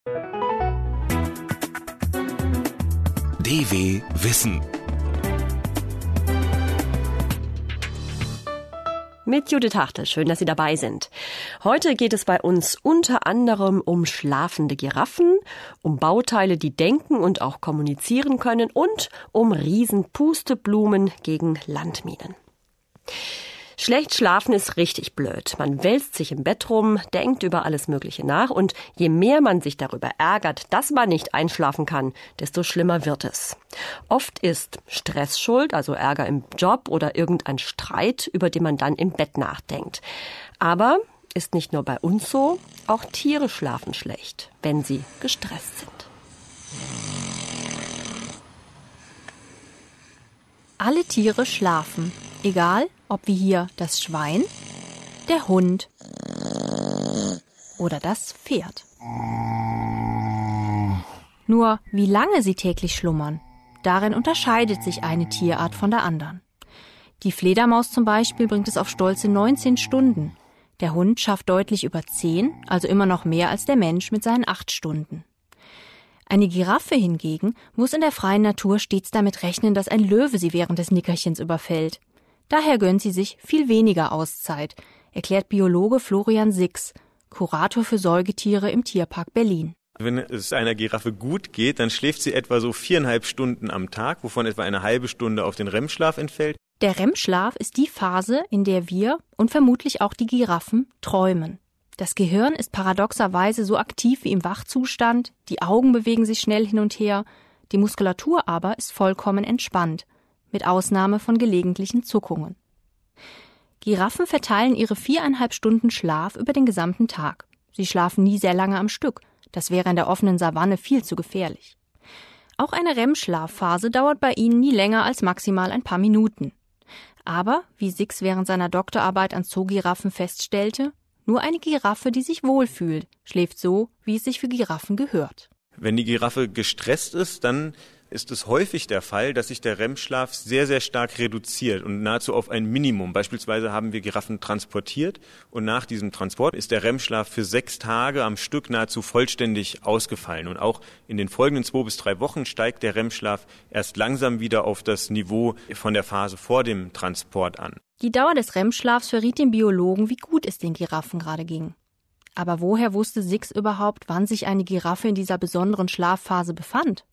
DW Wissen. Mit Judith Hartl, schön, dass Sie dabei sind. Heute geht es bei uns unter anderem um schlafende Giraffen, um Bauteile, die denken und auch kommunizieren können und um Riesenpusteblumen gegen Landminen. Schlecht schlafen ist richtig blöd. Man wälzt sich im Bett rum, denkt über alles Mögliche nach und je mehr man sich darüber ärgert, dass man nicht einschlafen kann, desto schlimmer wird es. Oft ist Stress schuld, also Ärger im Job oder irgendein Streit, über den man dann im Bett nachdenkt. Aber ist nicht nur bei uns so, auch Tiere schlafen schlecht, wenn sie gestresst sind. Alle Tiere schlafen, egal ob wie hier das Schwein, der Hund oder das Pferd. Nur wie lange sie täglich schlummern, darin unterscheidet sich eine Tierart von der anderen. Die Fledermaus zum Beispiel bringt es auf stolze 19 Stunden. Der Hund schafft deutlich über 10, also immer noch mehr als der Mensch mit seinen 8 Stunden. Eine Giraffe hingegen muss in der freien Natur stets damit rechnen, dass ein Löwe sie während des Nickerchens überfällt. Daher gönnt sie sich viel weniger Auszeit, erklärt Biologe Florian Six, Kurator für Säugetiere im Tierpark Berlin. Wenn es einer Giraffe gut geht, dann schläft sie etwa so 4,5 Stunden am Tag, wovon etwa eine halbe Stunde auf den REM-Schlaf entfällt. Der REM-Schlaf ist die Phase, in der wir und vermutlich auch die Giraffen träumen. Das Gehirn ist paradoxerweise so aktiv wie im Wachzustand, die Augen bewegen sich schnell hin und her, die Muskulatur aber ist vollkommen entspannt, mit Ausnahme von gelegentlichen Zuckungen. Giraffen verteilen ihre 4,5 Stunden Schlaf über den gesamten Tag. Sie schlafen nie sehr lange am Stück, das wäre in der offenen Savanne viel zu gefährlich. Auch eine REM-Schlafphase dauert bei ihnen nie länger als maximal ein paar Minuten. Aber, wie Six während seiner Doktorarbeit an Zoogiraffen feststellte, nur eine Giraffe, die sich wohlfühlt, schläft so, wie es sich für Giraffen gehört. Wenn die Giraffe gestresst ist, dann ist es häufig der Fall, dass sich der REM-Schlaf sehr, sehr stark reduziert und nahezu auf ein Minimum. Beispielsweise haben wir Giraffen transportiert und nach diesem Transport ist der REM-Schlaf für 6 Tage am Stück nahezu vollständig ausgefallen. Und auch in den folgenden 2 bis 3 Wochen steigt der REM-Schlaf erst langsam wieder auf das Niveau von der Phase vor dem Transport an. Die Dauer des REM-Schlafs verriet dem Biologen, wie gut es den Giraffen gerade ging. Aber woher wusste Six überhaupt, wann sich eine Giraffe in dieser besonderen Schlafphase befand?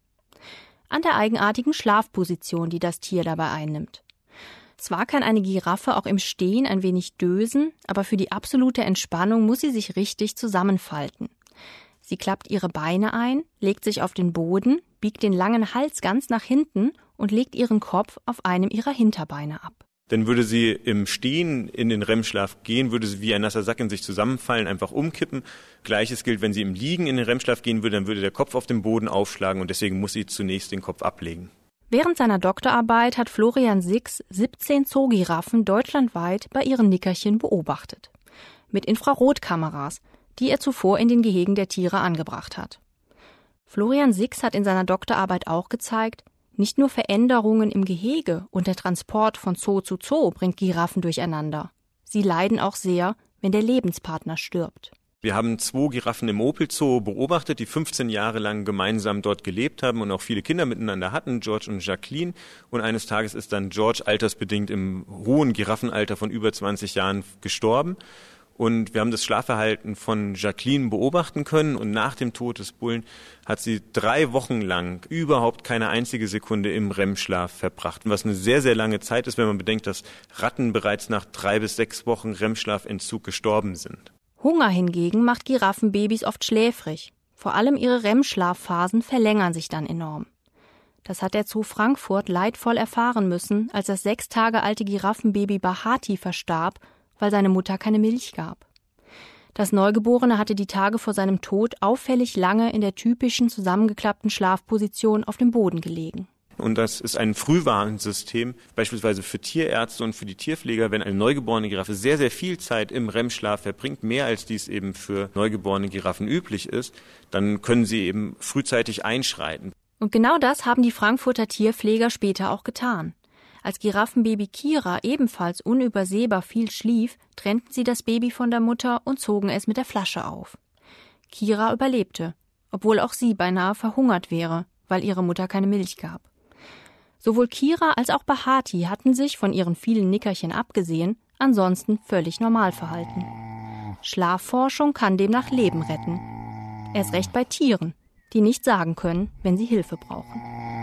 An der eigenartigen Schlafposition, die das Tier dabei einnimmt. Zwar kann eine Giraffe auch im Stehen ein wenig dösen, aber für die absolute Entspannung muss sie sich richtig zusammenfalten. Sie klappt ihre Beine ein, legt sich auf den Boden, biegt den langen Hals ganz nach hinten und legt ihren Kopf auf einem ihrer Hinterbeine ab. Denn würde sie im Stehen in den REM-Schlaf gehen, würde sie wie ein nasser Sack in sich zusammenfallen, einfach umkippen. Gleiches gilt, wenn sie im Liegen in den REM-Schlaf gehen würde, dann würde der Kopf auf dem Boden aufschlagen und deswegen muss sie zunächst den Kopf ablegen. Während seiner Doktorarbeit hat Florian Six 17 Zoogiraffen deutschlandweit bei ihren Nickerchen beobachtet. Mit Infrarotkameras, die er zuvor in den Gehegen der Tiere angebracht hat. Florian Six hat in seiner Doktorarbeit auch gezeigt, nicht nur Veränderungen im Gehege und der Transport von Zoo zu Zoo bringt Giraffen durcheinander. Sie leiden auch sehr, wenn der Lebenspartner stirbt. Wir haben 2 Giraffen im Opel-Zoo beobachtet, die 15 Jahre lang gemeinsam dort gelebt haben und auch viele Kinder miteinander hatten, George und Jacqueline. Und eines Tages ist dann George altersbedingt im hohen Giraffenalter von über 20 Jahren gestorben. Und wir haben das Schlafverhalten von Jacqueline beobachten können und nach dem Tod des Bullen hat sie 3 Wochen lang überhaupt keine einzige Sekunde im REM-Schlaf verbracht. Was eine sehr, sehr lange Zeit ist, wenn man bedenkt, dass Ratten bereits nach 3 bis 6 Wochen REM-Schlafentzug gestorben sind. Hunger hingegen macht Giraffenbabys oft schläfrig. Vor allem ihre REM-Schlafphasen verlängern sich dann enorm. Das hat der Zoo Frankfurt leidvoll erfahren müssen, als das 6 Tage alte Giraffenbaby Bahati verstarb, weil seine Mutter keine Milch gab. Das Neugeborene hatte die Tage vor seinem Tod auffällig lange in der typischen zusammengeklappten Schlafposition auf dem Boden gelegen. Und das ist ein Frühwarnsystem, beispielsweise für Tierärzte und für die Tierpfleger, wenn eine neugeborene Giraffe sehr, sehr viel Zeit im REM-Schlaf verbringt, mehr als dies eben für neugeborene Giraffen üblich ist, dann können sie eben frühzeitig einschreiten. Und genau das haben die Frankfurter Tierpfleger später auch getan. Als Giraffenbaby Kira ebenfalls unübersehbar viel schlief, trennten sie das Baby von der Mutter und zogen es mit der Flasche auf. Kira überlebte, obwohl auch sie beinahe verhungert wäre, weil ihre Mutter keine Milch gab. Sowohl Kira als auch Bahati hatten sich, von ihren vielen Nickerchen abgesehen, ansonsten völlig normal verhalten. Schlafforschung kann demnach Leben retten. Erst recht bei Tieren, die nicht sagen können, wenn sie Hilfe brauchen.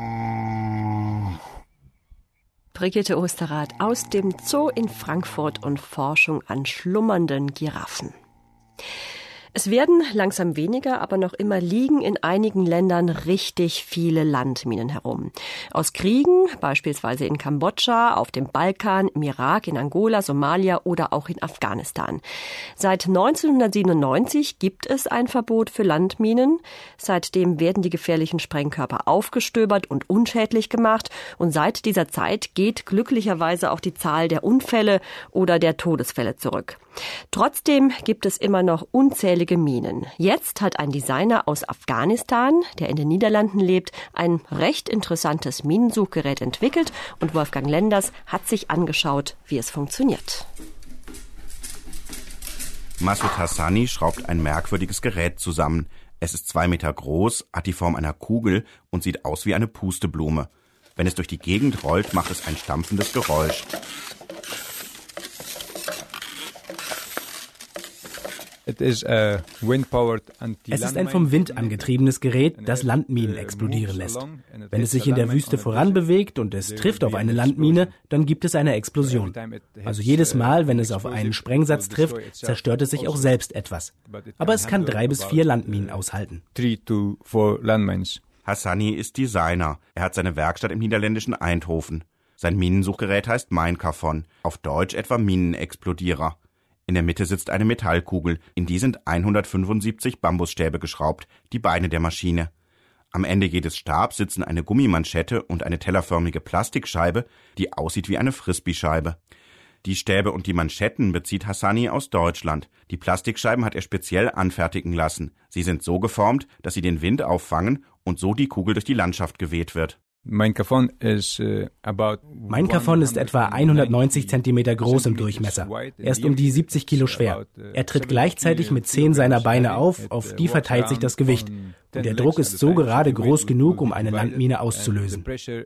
Brigitte Osterrath aus dem Zoo in Frankfurt und Forschung an schlummernden Giraffen. Es werden langsam weniger, aber noch immer liegen in einigen Ländern richtig viele Landminen herum. Aus Kriegen, beispielsweise in Kambodscha, auf dem Balkan, im Irak, in Angola, Somalia oder auch in Afghanistan. Seit 1997 gibt es ein Verbot für Landminen. Seitdem werden die gefährlichen Sprengkörper aufgestöbert und unschädlich gemacht. Und seit dieser Zeit geht glücklicherweise auch die Zahl der Unfälle oder der Todesfälle zurück. Trotzdem gibt es immer noch unzählige Minen. Jetzt hat ein Designer aus Afghanistan, der in den Niederlanden lebt, ein recht interessantes Minensuchgerät entwickelt und Wolfgang Lenders hat sich angeschaut, wie es funktioniert. Masud Hassani schraubt ein merkwürdiges Gerät zusammen. Es ist 2 Meter groß, hat die Form einer Kugel und sieht aus wie eine Pusteblume. Wenn es durch die Gegend rollt, macht es ein stampfendes Geräusch. Es ist ein vom Wind angetriebenes Gerät, das Landminen explodieren lässt. Wenn es sich in der Wüste voranbewegt und es trifft auf eine Landmine, dann gibt es eine Explosion. Also jedes Mal, wenn es auf einen Sprengsatz trifft, zerstört es sich auch selbst etwas. Aber es kann 3 bis 4 Landminen aushalten. Hassani ist Designer. Er hat seine Werkstatt im niederländischen Eindhoven. Sein Minensuchgerät heißt Minecafon, auf Deutsch etwa Minenexplodierer. In der Mitte sitzt eine Metallkugel, in die sind 175 Bambusstäbe geschraubt, die Beine der Maschine. Am Ende jedes Stabs sitzen eine Gummimanschette und eine tellerförmige Plastikscheibe, die aussieht wie eine Frisbee-Scheibe. Die Stäbe und die Manschetten bezieht Hassani aus Deutschland. Die Plastikscheiben hat er speziell anfertigen lassen. Sie sind so geformt, dass sie den Wind auffangen und so die Kugel durch die Landschaft geweht wird. Minecafon ist etwa 190 Zentimeter groß im Durchmesser. Er ist um die 70 Kilo schwer. Er tritt gleichzeitig mit 10 seiner Beine auf die verteilt sich das Gewicht. Und der Druck ist so gerade groß genug, um eine Landmine auszulösen.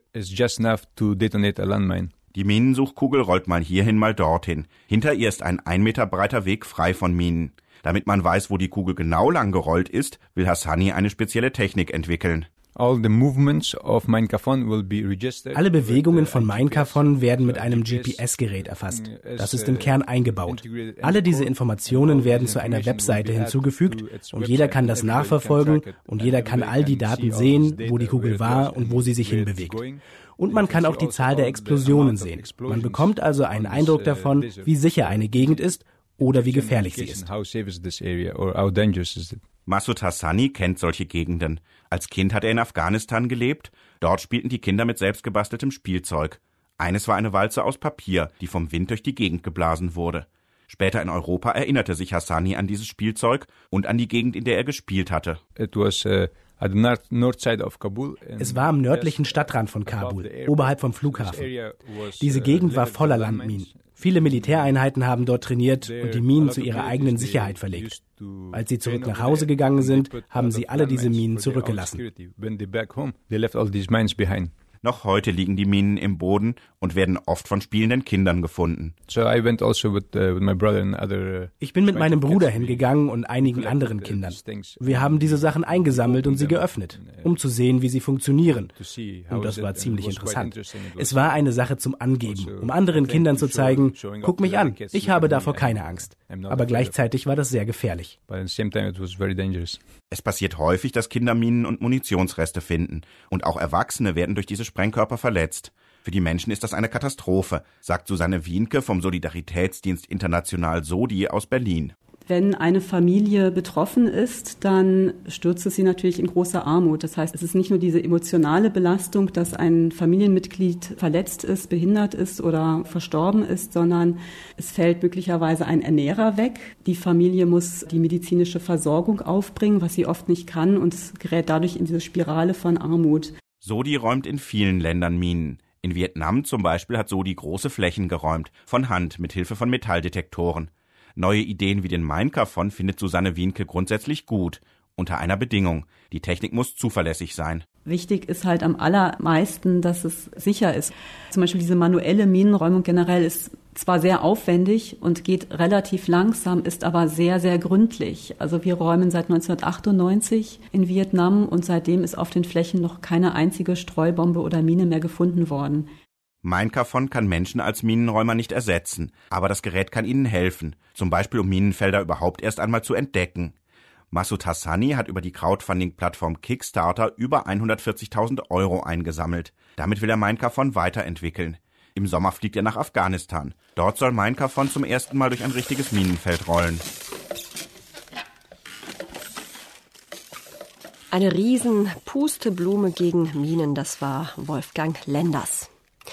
Die Minensuchkugel rollt mal hierhin, mal dorthin. Hinter ihr ist ein 1 Meter breiter Weg frei von Minen. Damit man weiß, wo die Kugel genau lang gerollt ist, will Hassani eine spezielle Technik entwickeln. Alle Bewegungen von Minecafon werden mit einem GPS-Gerät erfasst. Das ist im Kern eingebaut. Alle diese Informationen werden zu einer Webseite hinzugefügt und jeder kann das nachverfolgen und jeder kann all die Daten sehen, wo die Kugel war und wo sie sich hinbewegt. Und man kann auch die Zahl der Explosionen sehen. Man bekommt also einen Eindruck davon, wie sicher eine Gegend ist oder wie gefährlich sie ist. Masud Hassani kennt solche Gegenden. Als Kind hat er in Afghanistan gelebt. Dort spielten die Kinder mit selbstgebasteltem Spielzeug. Eines war eine Walze aus Papier, die vom Wind durch die Gegend geblasen wurde. Später in Europa erinnerte sich Hassani an dieses Spielzeug und an die Gegend, in der er gespielt hatte. Es war am nördlichen Stadtrand von Kabul, oberhalb vom Flughafen. Diese Gegend war voller Landminen. Viele Militäreinheiten haben dort trainiert und die Minen zu ihrer eigenen Sicherheit verlegt. Als sie zurück nach Hause gegangen sind, haben sie alle diese Minen zurückgelassen. Noch heute liegen die Minen im Boden und werden oft von spielenden Kindern gefunden. Ich bin mit meinem Bruder hingegangen und einigen anderen Kindern. Wir haben diese Sachen eingesammelt und sie geöffnet, um zu sehen, wie sie funktionieren. Und das war ziemlich interessant. Es war eine Sache zum Angeben, um anderen Kindern zu zeigen, guck mich an, ich habe davor keine Angst. Aber gleichzeitig war das sehr gefährlich. Es passiert häufig, dass Kinder Minen und Munitionsreste finden. Und auch Erwachsene werden durch diese Sprengkörper verletzt. Für die Menschen ist das eine Katastrophe, sagt Susanne Wienke vom Solidaritätsdienst International SODI aus Berlin. Wenn eine Familie betroffen ist, dann stürzt es sie natürlich in große Armut. Das heißt, es ist nicht nur diese emotionale Belastung, dass ein Familienmitglied verletzt ist, behindert ist oder verstorben ist, sondern es fällt möglicherweise ein Ernährer weg. Die Familie muss die medizinische Versorgung aufbringen, was sie oft nicht kann, und es gerät dadurch in diese Spirale von Armut. SODI räumt in vielen Ländern Minen. In Vietnam zum Beispiel hat SODI große Flächen geräumt, von Hand mit Hilfe von Metalldetektoren. Neue Ideen wie den Minecafon findet Susanne Wienke grundsätzlich gut. unter einer Bedingung. Die Technik muss zuverlässig sein. Wichtig ist halt am allermeisten, dass es sicher ist. Zum Beispiel diese manuelle Minenräumung generell ist zwar sehr aufwendig und geht relativ langsam, ist aber sehr, sehr gründlich. Also wir räumen seit 1998 in Vietnam und seitdem ist auf den Flächen noch keine einzige Streubombe oder Mine mehr gefunden worden. Minecafon kann Menschen als Minenräumer nicht ersetzen, aber das Gerät kann ihnen helfen, zum Beispiel um Minenfelder überhaupt erst einmal zu entdecken. Masud Hassani hat über die Crowdfunding-Plattform Kickstarter über 140.000 € eingesammelt. Damit will er Minecafon weiterentwickeln. Im Sommer fliegt er nach Afghanistan. Dort soll Minecafon zum ersten Mal durch ein richtiges Minenfeld rollen. Eine riesen Pusteblume gegen Minen, das war Wolfgang Lenders.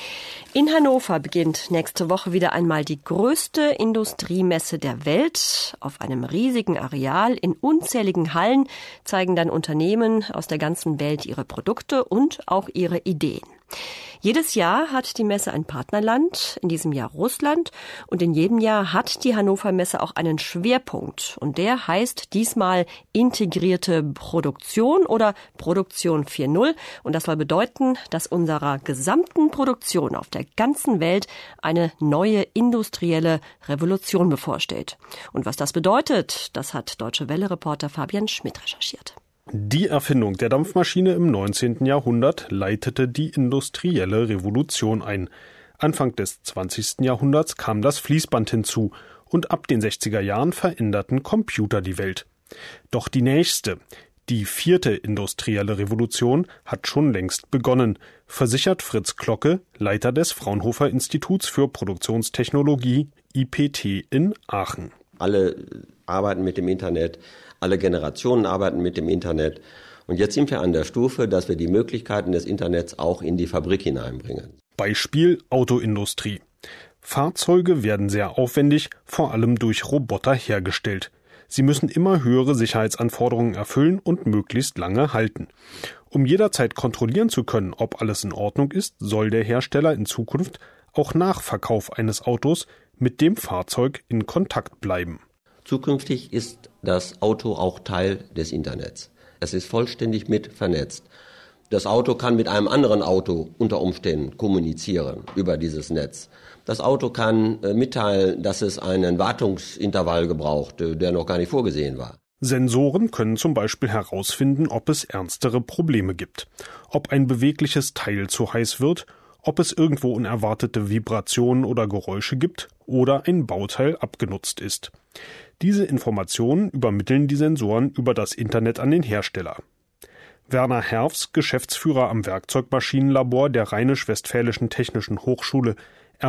In Hannover beginnt nächste Woche wieder einmal die größte Industriemesse der Welt. Auf einem riesigen Areal in unzähligen Hallen zeigen dann Unternehmen aus der ganzen Welt ihre Produkte und auch ihre Ideen. Jedes Jahr hat die Messe ein Partnerland, in diesem Jahr Russland, und in jedem Jahr hat die Hannover Messe auch einen Schwerpunkt und der heißt diesmal integrierte Produktion oder Produktion 4.0 und das soll bedeuten, dass unserer gesamten Produktion auf der ganzen Welt eine neue industrielle Revolution bevorsteht. Und was das bedeutet, das hat Deutsche Welle-Reporter Fabian Schmidt recherchiert. Die Erfindung der Dampfmaschine im 19. Jahrhundert leitete die industrielle Revolution ein. Anfang des 20. Jahrhunderts kam das Fließband hinzu und ab den 60er Jahren veränderten Computer die Welt. Doch die nächste, die 4. industrielle Revolution, hat schon längst begonnen, versichert Fritz Klocke, Leiter des Fraunhofer Instituts für Produktionstechnologie IPT in Aachen. Alle arbeiten mit dem Internet. Alle Generationen arbeiten mit dem Internet. Und jetzt sind wir an der Stufe, dass wir die Möglichkeiten des Internets auch in die Fabrik hineinbringen. Beispiel Autoindustrie. Fahrzeuge werden sehr aufwendig, vor allem durch Roboter hergestellt. Sie müssen immer höhere Sicherheitsanforderungen erfüllen und möglichst lange halten. Um jederzeit kontrollieren zu können, ob alles in Ordnung ist, soll der Hersteller in Zukunft auch nach Verkauf eines Autos mit dem Fahrzeug in Kontakt bleiben. Zukünftig ist das Auto auch Teil des Internets. Es ist vollständig mit vernetzt. Das Auto kann mit einem anderen Auto unter Umständen kommunizieren über dieses Netz. Das Auto kann mitteilen, dass es einen Wartungsintervall gebraucht, der noch gar nicht vorgesehen war. Sensoren können zum Beispiel herausfinden, ob es ernstere Probleme gibt. Ob ein bewegliches Teil zu heiß wird, ob es irgendwo unerwartete Vibrationen oder Geräusche gibt oder ein Bauteil abgenutzt ist. Diese Informationen übermitteln die Sensoren über das Internet an den Hersteller. Werner Herfs, Geschäftsführer am Werkzeugmaschinenlabor der Rheinisch-Westfälischen Technischen Hochschule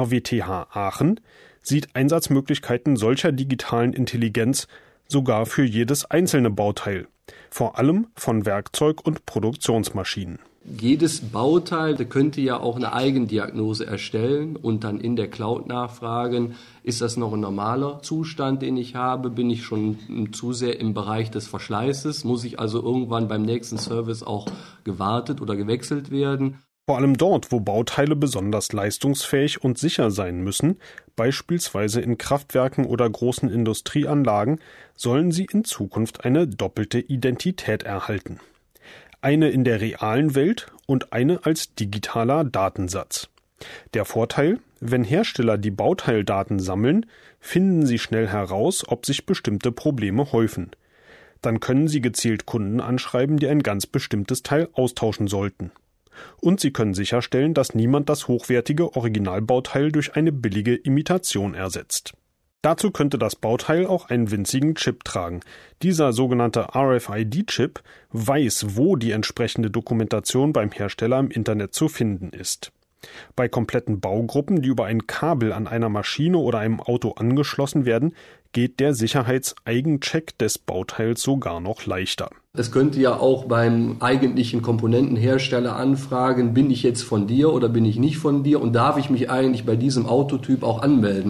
RWTH Aachen, sieht Einsatzmöglichkeiten solcher digitalen Intelligenz sogar für jedes einzelne Bauteil, vor allem von Werkzeug- und Produktionsmaschinen. Jedes Bauteil könnte ja auch eine Eigendiagnose erstellen und dann in der Cloud nachfragen, ist das noch ein normaler Zustand, den ich habe? Bin ich schon zu sehr im Bereich des Verschleißes? Muss ich also irgendwann beim nächsten Service auch gewartet oder gewechselt werden? Vor allem dort, wo Bauteile besonders leistungsfähig und sicher sein müssen, beispielsweise in Kraftwerken oder großen Industrieanlagen, sollen sie in Zukunft eine doppelte Identität erhalten. Eine in der realen Welt und eine als digitaler Datensatz. Der Vorteil: Wenn Hersteller die Bauteildaten sammeln, finden sie schnell heraus, ob sich bestimmte Probleme häufen. Dann können sie gezielt Kunden anschreiben, die ein ganz bestimmtes Teil austauschen sollten. Und sie können sicherstellen, dass niemand das hochwertige Originalbauteil durch eine billige Imitation ersetzt. Dazu könnte das Bauteil auch einen winzigen Chip tragen. Dieser sogenannte RFID-Chip weiß, wo die entsprechende Dokumentation beim Hersteller im Internet zu finden ist. Bei kompletten Baugruppen, die über ein Kabel an einer Maschine oder einem Auto angeschlossen werden, geht der Sicherheitseigencheck des Bauteils sogar noch leichter. Es könnte ja auch beim eigentlichen Komponentenhersteller anfragen, bin ich jetzt von dir oder bin ich nicht von dir und darf ich mich eigentlich bei diesem Autotyp auch anmelden?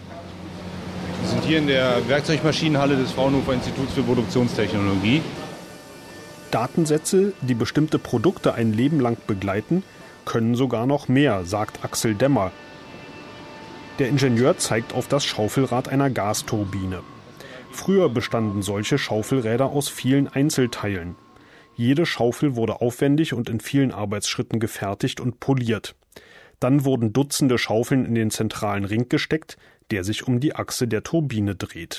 Wir sind hier in der Werkzeugmaschinenhalle des Fraunhofer Instituts für Produktionstechnologie. Datensätze, die bestimmte Produkte ein Leben lang begleiten, können sogar noch mehr, sagt Axel Demmer. Der Ingenieur zeigt auf das Schaufelrad einer Gasturbine. Früher bestanden solche Schaufelräder aus vielen Einzelteilen. Jede Schaufel wurde aufwendig und in vielen Arbeitsschritten gefertigt und poliert. Dann wurden Dutzende Schaufeln in den zentralen Ring gesteckt, der sich um die Achse der Turbine dreht.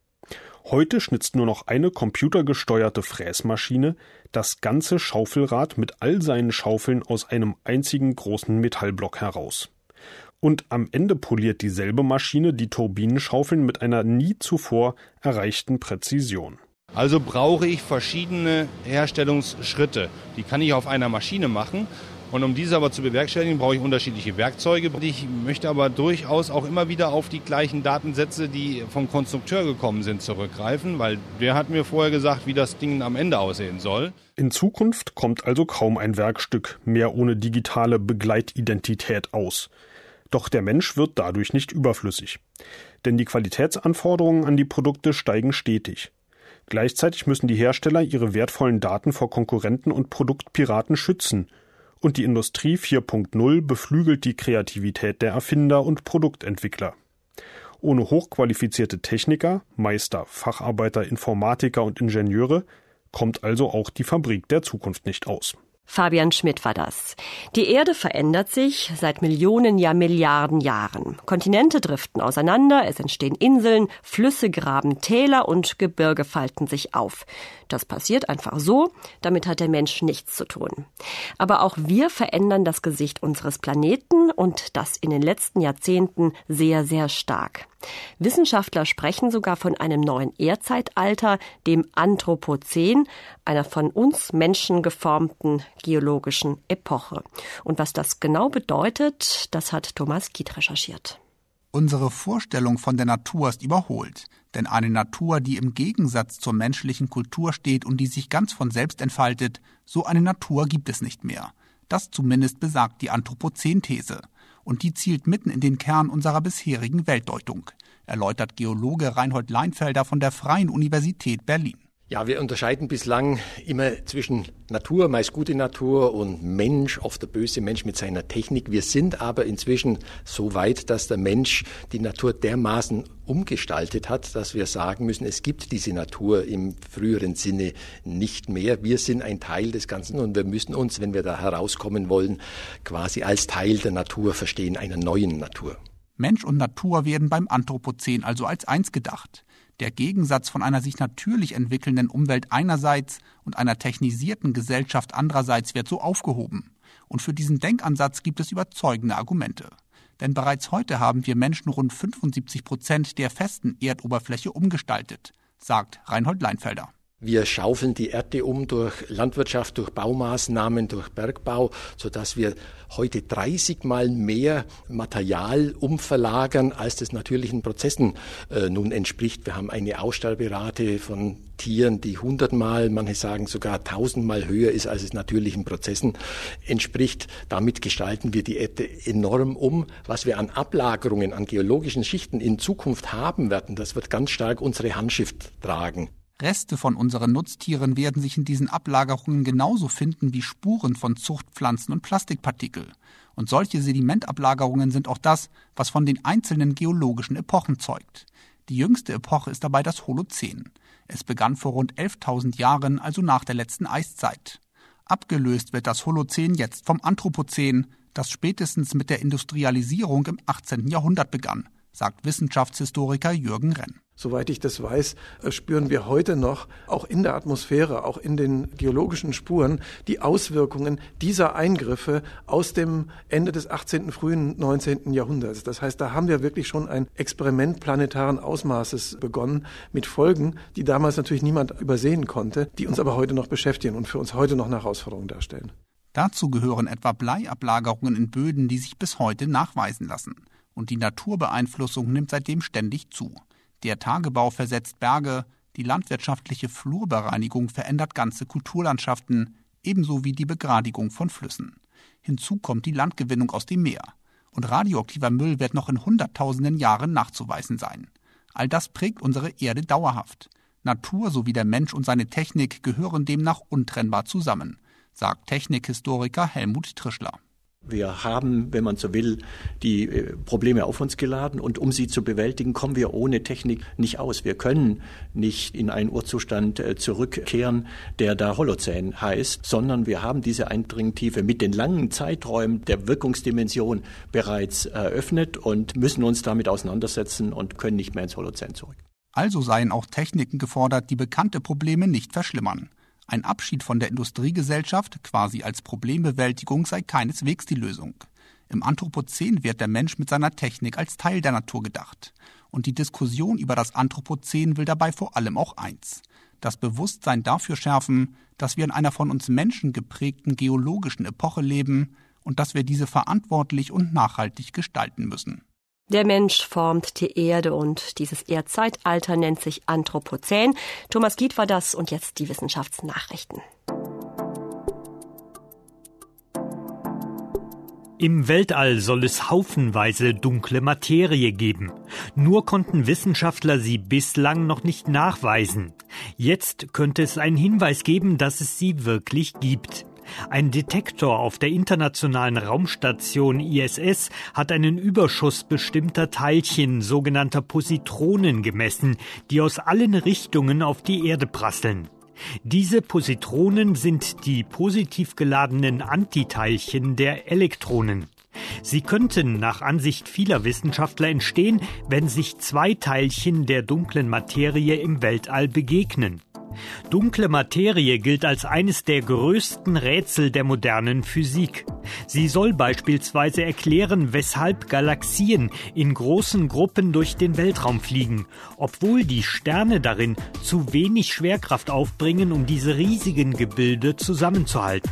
Heute schnitzt nur noch eine computergesteuerte Fräsmaschine das ganze Schaufelrad mit all seinen Schaufeln aus einem einzigen großen Metallblock heraus. Und am Ende poliert dieselbe Maschine die Turbinenschaufeln mit einer nie zuvor erreichten Präzision. Also brauche ich verschiedene Herstellungsschritte. Die kann ich auf einer Maschine machen. Und um diese aber zu bewerkstelligen, brauche ich unterschiedliche Werkzeuge. Ich möchte aber durchaus auch immer wieder auf die gleichen Datensätze, die vom Konstrukteur gekommen sind, zurückgreifen, weil der hat mir vorher gesagt, wie das Ding am Ende aussehen soll. In Zukunft kommt also kaum ein Werkstück mehr ohne digitale Begleitidentität aus. Doch der Mensch wird dadurch nicht überflüssig. Denn die Qualitätsanforderungen an die Produkte steigen stetig. Gleichzeitig müssen die Hersteller ihre wertvollen Daten vor Konkurrenten und Produktpiraten schützen. Und die Industrie 4.0 beflügelt die Kreativität der Erfinder und Produktentwickler. Ohne hochqualifizierte Techniker, Meister, Facharbeiter, Informatiker und Ingenieure kommt also auch die Fabrik der Zukunft nicht aus. Fabian Schmidt war das. Die Erde verändert sich seit Millionen, ja Milliarden Jahren. Kontinente driften auseinander, es entstehen Inseln, Flüsse graben Täler und Gebirge falten sich auf. Das passiert einfach so, damit hat der Mensch nichts zu tun. Aber auch wir verändern das Gesicht unseres Planeten und das in den letzten Jahrzehnten sehr, sehr stark. Wissenschaftler sprechen sogar von einem neuen Erdzeitalter, dem Anthropozän, einer von uns Menschen geformten geologischen Epoche. Und was das genau bedeutet, das hat Thomas Kiet recherchiert. Unsere Vorstellung von der Natur ist überholt. Denn eine Natur, die im Gegensatz zur menschlichen Kultur steht und die sich ganz von selbst entfaltet, so eine Natur gibt es nicht mehr. Das zumindest besagt die Anthropozän-These. Und die zielt mitten in den Kern unserer bisherigen Weltdeutung, erläutert Geologe Reinhold Leinfelder von der Freien Universität Berlin. Ja, wir unterscheiden bislang immer zwischen Natur, meist gute Natur, und Mensch, oft der böse Mensch mit seiner Technik. Wir sind aber inzwischen so weit, dass der Mensch die Natur dermaßen umgestaltet hat, dass wir sagen müssen, es gibt diese Natur im früheren Sinne nicht mehr. Wir sind ein Teil des Ganzen und wir müssen uns, wenn wir da herauskommen wollen, quasi als Teil der Natur verstehen, einer neuen Natur. Mensch und Natur werden beim Anthropozän also als eins gedacht. Der Gegensatz von einer sich natürlich entwickelnden Umwelt einerseits und einer technisierten Gesellschaft andererseits wird so aufgehoben. Und für diesen Denkansatz gibt es überzeugende Argumente. Denn bereits heute haben wir Menschen rund 75% der festen Erdoberfläche umgestaltet, sagt Reinhold Leinfelder. Wir schaufeln die Erde um durch Landwirtschaft, durch Baumaßnahmen, durch Bergbau, sodass wir heute 30 Mal mehr Material umverlagern, als das natürlichen Prozessen nun entspricht. Wir haben eine Aussterberate von Tieren, die 100 Mal, manche sagen sogar 1000 Mal höher ist, als es natürlichen Prozessen entspricht. Damit gestalten wir die Erde enorm um. Was wir an Ablagerungen, an geologischen Schichten in Zukunft haben werden, das wird ganz stark unsere Handschrift tragen. Reste von unseren Nutztieren werden sich in diesen Ablagerungen genauso finden wie Spuren von Zuchtpflanzen und Plastikpartikel. Und solche Sedimentablagerungen sind auch das, was von den einzelnen geologischen Epochen zeugt. Die jüngste Epoche ist dabei das Holozän. Es begann vor rund 11.000 Jahren, also nach der letzten Eiszeit. Abgelöst wird das Holozän jetzt vom Anthropozän, das spätestens mit der Industrialisierung im 18. Jahrhundert begann, sagt Wissenschaftshistoriker Jürgen Renn. Soweit ich das weiß, spüren wir heute noch, auch in der Atmosphäre, auch in den geologischen Spuren, die Auswirkungen dieser Eingriffe aus dem Ende des 18., frühen 19. Jahrhunderts. Das heißt, da haben wir wirklich schon ein Experiment planetaren Ausmaßes begonnen, mit Folgen, die damals natürlich niemand übersehen konnte, die uns aber heute noch beschäftigen und für uns heute noch eine Herausforderung darstellen. Dazu gehören etwa Bleiablagerungen in Böden, die sich bis heute nachweisen lassen. Und die Naturbeeinflussung nimmt seitdem ständig zu. Der Tagebau versetzt Berge, die landwirtschaftliche Flurbereinigung verändert ganze Kulturlandschaften, ebenso wie die Begradigung von Flüssen. Hinzu kommt die Landgewinnung aus dem Meer. Und radioaktiver Müll wird noch in hunderttausenden Jahren nachzuweisen sein. All das prägt unsere Erde dauerhaft. Natur sowie der Mensch und seine Technik gehören demnach untrennbar zusammen, sagt Technikhistoriker Helmut Trischler. Wir haben, wenn man so will, die Probleme auf uns geladen und um sie zu bewältigen, kommen wir ohne Technik nicht aus. Wir können nicht in einen Urzustand zurückkehren, der da Holozän heißt, sondern wir haben diese Eindringtiefe mit den langen Zeiträumen der Wirkungsdimension bereits eröffnet und müssen uns damit auseinandersetzen und können nicht mehr ins Holozän zurück. Also seien auch Techniken gefordert, die bekannte Probleme nicht verschlimmern. Ein Abschied von der Industriegesellschaft, quasi als Problembewältigung, sei keineswegs die Lösung. Im Anthropozän wird der Mensch mit seiner Technik als Teil der Natur gedacht. Und die Diskussion über das Anthropozän will dabei vor allem auch eins: das Bewusstsein dafür schärfen, dass wir in einer von uns Menschen geprägten geologischen Epoche leben und dass wir diese verantwortlich und nachhaltig gestalten müssen. Der Mensch formt die Erde und dieses Erdzeitalter nennt sich Anthropozän. Thomas Gied war das und jetzt die Wissenschaftsnachrichten. Im Weltall soll es haufenweise dunkle Materie geben. Nur konnten Wissenschaftler sie bislang noch nicht nachweisen. Jetzt könnte es einen Hinweis geben, dass es sie wirklich gibt. Ein Detektor auf der internationalen Raumstation ISS hat einen Überschuss bestimmter Teilchen, sogenannter Positronen, gemessen, die aus allen Richtungen auf die Erde prasseln. Diese Positronen sind die positiv geladenen Antiteilchen der Elektronen. Sie könnten nach Ansicht vieler Wissenschaftler entstehen, wenn sich zwei Teilchen der dunklen Materie im Weltall begegnen. Dunkle Materie gilt als eines der größten Rätsel der modernen Physik. Sie soll beispielsweise erklären, weshalb Galaxien in großen Gruppen durch den Weltraum fliegen, obwohl die Sterne darin zu wenig Schwerkraft aufbringen, um diese riesigen Gebilde zusammenzuhalten.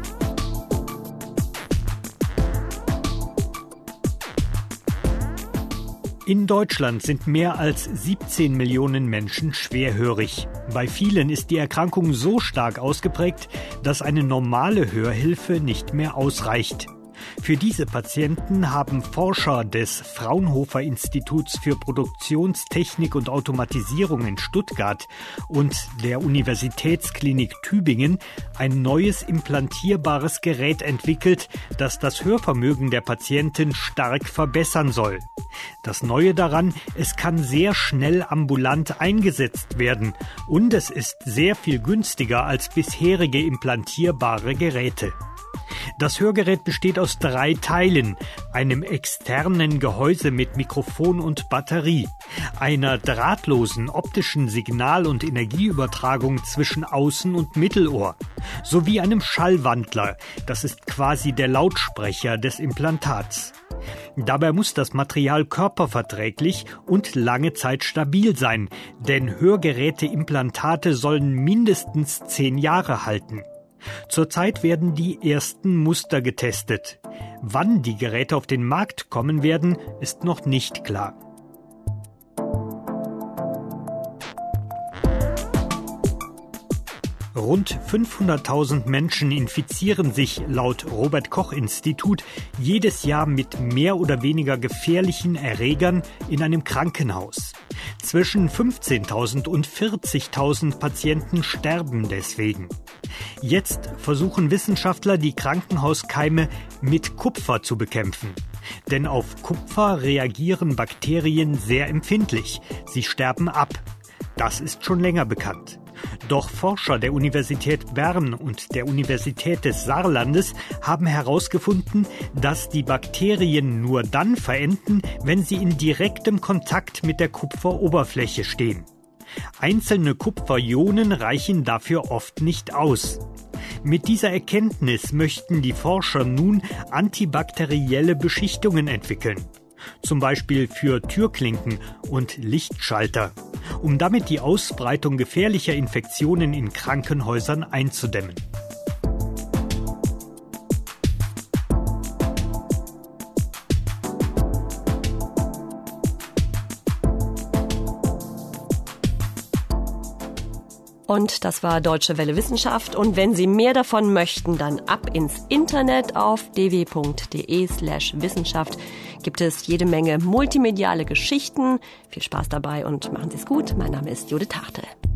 In Deutschland sind mehr als 17 Millionen Menschen schwerhörig. Bei vielen ist die Erkrankung so stark ausgeprägt, dass eine normale Hörhilfe nicht mehr ausreicht. Für diese Patienten haben Forscher des Fraunhofer-Instituts für Produktionstechnik und Automatisierung in Stuttgart und der Universitätsklinik Tübingen ein neues implantierbares Gerät entwickelt, das das Hörvermögen der Patienten stark verbessern soll. Das Neue daran, es kann sehr schnell ambulant eingesetzt werden und es ist sehr viel günstiger als bisherige implantierbare Geräte. Das Hörgerät besteht aus 3 Teilen, einem externen Gehäuse mit Mikrofon und Batterie, einer drahtlosen optischen Signal- und Energieübertragung zwischen Außen- und Mittelohr, sowie einem Schallwandler, das ist quasi der Lautsprecher des Implantats. Dabei muss das Material körperverträglich und lange Zeit stabil sein, denn Hörgeräteimplantate sollen mindestens 10 Jahre halten. Zurzeit werden die ersten Muster getestet. Wann die Geräte auf den Markt kommen werden, ist noch nicht klar. Rund 500.000 Menschen infizieren sich laut Robert-Koch-Institut jedes Jahr mit mehr oder weniger gefährlichen Erregern in einem Krankenhaus. Zwischen 15.000 und 40.000 Patienten sterben deswegen. Jetzt versuchen Wissenschaftler, die Krankenhauskeime mit Kupfer zu bekämpfen. Denn auf Kupfer reagieren Bakterien sehr empfindlich. Sie sterben ab. Das ist schon länger bekannt. Doch Forscher der Universität Bern und der Universität des Saarlandes haben herausgefunden, dass die Bakterien nur dann verenden, wenn sie in direktem Kontakt mit der Kupferoberfläche stehen. Einzelne Kupferionen reichen dafür oft nicht aus. Mit dieser Erkenntnis möchten die Forscher nun antibakterielle Beschichtungen entwickeln. Zum Beispiel für Türklinken und Lichtschalter, um damit die Ausbreitung gefährlicher Infektionen in Krankenhäusern einzudämmen. Und das war Deutsche Welle Wissenschaft. Und wenn Sie mehr davon möchten, dann ab ins Internet auf dw.de/Wissenschaft. Gibt es jede Menge multimediale Geschichten. Viel Spaß dabei und machen Sie es gut. Mein Name ist Judith Hartl.